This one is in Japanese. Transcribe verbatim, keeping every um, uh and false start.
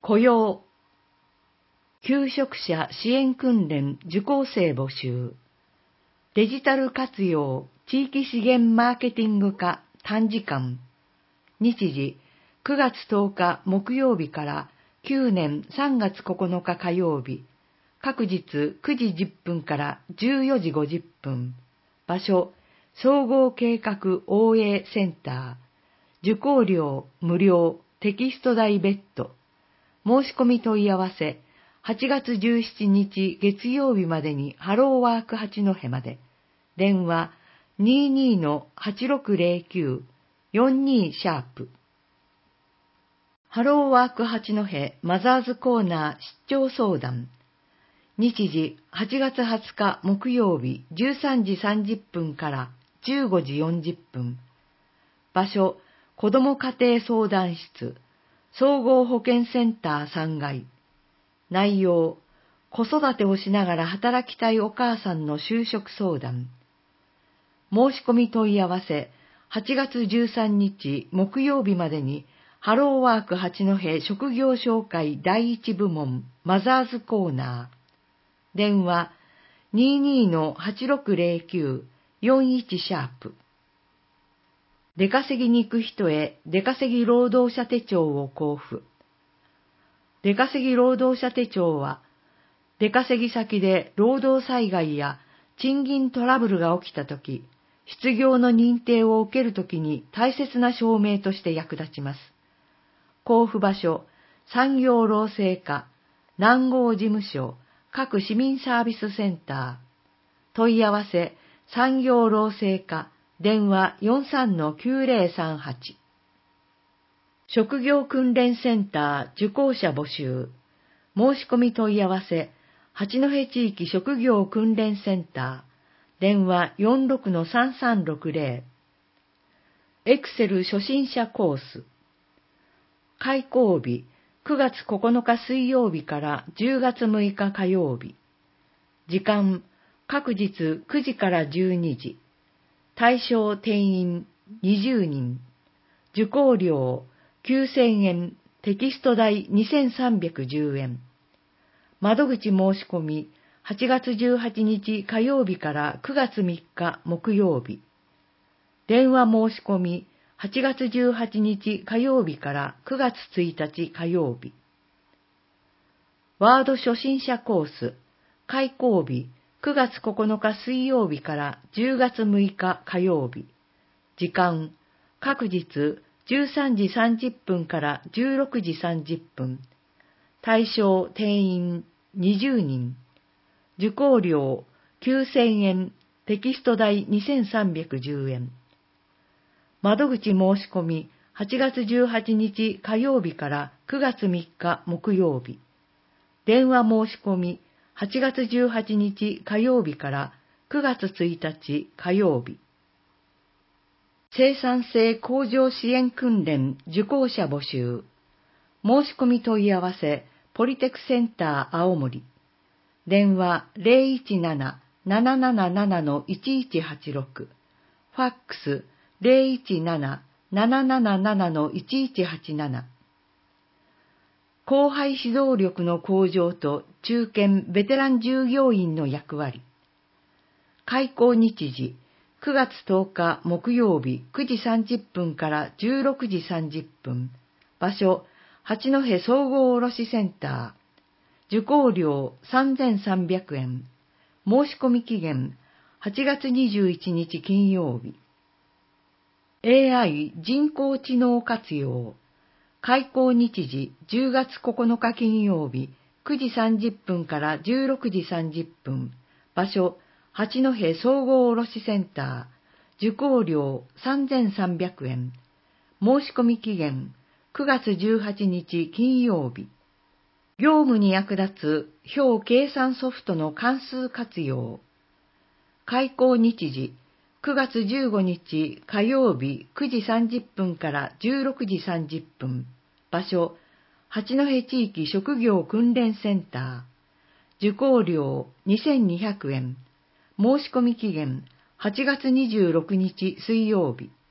雇用、求職者支援訓練受講生募集、デジタル活用地域資源マーケティング課短時間、日時くがつとおか木曜日からきゅうねんさんがつここのか火曜日、各日くじじゅっぷんからじゅうよじごじゅっぷん、場所、総合計画応営センター、受講料無料、テキスト代別途、申し込み問い合わせ、はちがつじゅうしちにち月曜日までにハローワーク八戸まで、電話 にじゅうにのはちろくゼロきゅう よんにシャープ。ハローワーク八戸マザーズコーナー出張相談。日時はちがつはつか木曜日じゅうさんじさんじゅっぷんからじゅうごじよんじゅっぷん。場所、子ども家庭相談室、総合保健センターさんがい。内容、子育てをしながら働きたいお母さんの就職相談。申し込み問い合わせ、はちがつじゅうさんにち木曜日までに、ハローワーク八戸職業紹介だいいち部門マザーズコーナー。電話 にじゅうにのはちろくゼロきゅう よんいちシャープ。出稼ぎに行く人へ出稼ぎ労働者手帳を交付。出稼ぎ労働者手帳は、出稼ぎ先で労働災害や賃金トラブルが起きたとき、失業の認定を受けるときに大切な証明として役立ちます。交付場所、産業労政課、南郷事務所、各市民サービスセンター。問い合わせ、産業労政課、電話 よんさんのきゅうゼロさんはち。職業訓練センター受講者募集。申し込み問い合わせ、八戸地域職業訓練センター。電話 よんろくのさんさんろくゼロ。エクセル初心者コース。開講日、くがつここのか水曜日からじゅうがつむいか火曜日。時間、各日くじからじゅうにじ。対象定員にじゅうにん。受講料きゅうせんえん、テキスト代にせんさんびゃくじゅうえん。窓口申し込みはちがつじゅうはちにち火曜日からくがつみっか木曜日。電話申し込みはちがつじゅうはちにち火曜日からくがつついたち火曜日。ワード初心者コース。開講日くがつここのか水曜日からじゅうがつむいか火曜日。時間、各日じゅうさんじさんじゅっぷんからじゅうろくじさんじゅっぷん。対象定員にじゅうにん。受講料きゅうせんえん、テキスト代にせんさんびゃくじゅうえん。窓口申し込みはちがつじゅうはちにち火曜日からくがつみっか木曜日。電話申し込みはちがつじゅうはちにち火曜日からくがつついたち火曜日。生産性向上支援訓練受講者募集。申し込み問い合わせ、ポリテクセンター青森。電話 ゼロいちなな なななななのいちいちはちろく。ファックス ゼロいちなな なななななのいちいちはちなな。後輩指導力の向上と中堅ベテラン従業員の役割。開講日時、くがつとおか木曜日くじさんじゅっぷんからじゅうろくじさんじゅっぷん。場所、八戸総合卸センター。受講料さんぜんさんびゃくえん。申し込み期限はちがつにじゅういちにち金曜日。エーアイ 人工知能活用。開講日時じゅうがつここのか金曜日くじさんじゅっぷんからじゅうろくじさんじゅっぷん。場所、八戸総合卸センター。受講料さんぜんさんびゃくえん。申し込み期限くがつじゅうはちにち金曜日。業務に役立つ表計算ソフトの関数活用。開講日時くがつじゅうごにち火曜日くじさんじゅっぷんからじゅうろくじさんじゅっぷん。場所、八戸地域職業訓練センター。受講料にせんにひゃくえん。申し込み期限はちがつにじゅうろくにち水曜日。